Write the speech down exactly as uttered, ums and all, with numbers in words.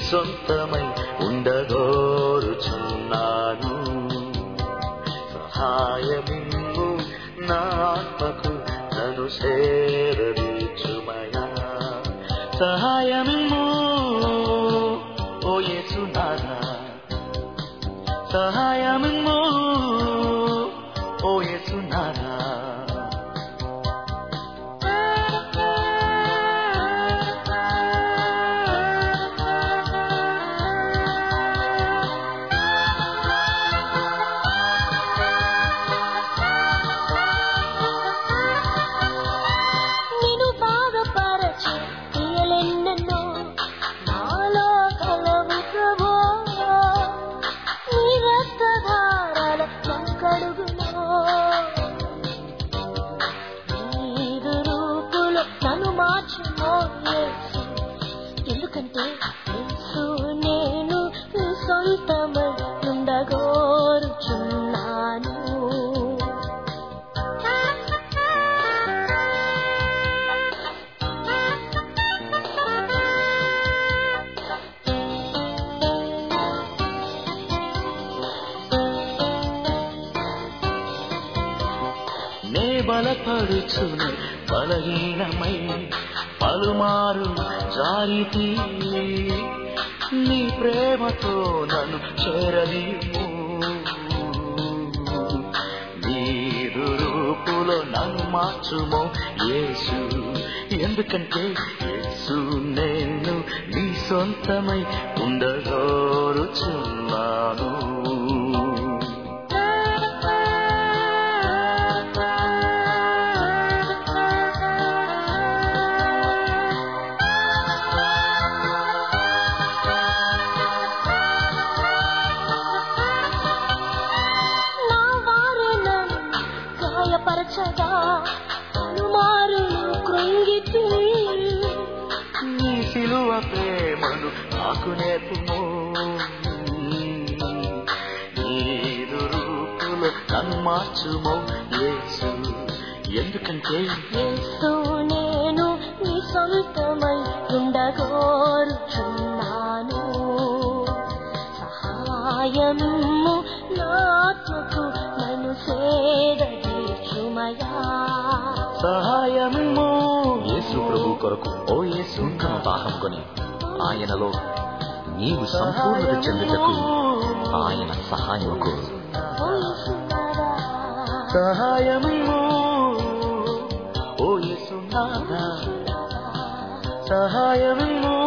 సొంతమై ఉండగోరుచున్నాను. సహాయమిమ్ము నా ఆత్మకు నన్ను చేరదీర్చుమయా. సహాయమిమ్ము ఓ యేసునాథా, సహాయమిమ్ము ఓ యేసునాథా. ఎందుకంటే యేసు నేను సొంతమై ఉండగోరుచున్నాను. నే బలపడుచును బలహీనమై పలుమారు జారితి, నీ ప్రేమతో నన్ను చేరదీము. నీదు రూపులో నన్ను మార్చుమో యేసు. ఎందుకంటే యేసు నేను నీ సొంతమై ఉండగోరుచున్నాను. పరచగా పలుమారు కృంగితి, నీ సిలువ ప్రేమను నాకు నేర్పుము. నీదు రూపులో నన్ను మార్చుమో యేసు. ఎందుకంటే యేసు నేను నీ సొంతమై ఉండగోరుచున్నాను. సహాయము నా ఆత్మకు నన్ను చేరదీర్చుమయా. సహాయము యేసు ప్రభు కొరకు ఓ యేసు తన దాహం కొని ఆయనలో నీవు సంపూర్ణత చెందుటకు ఆయన సహాయం కోరు. సహాయము ఓ యేసునాథా, సహాయము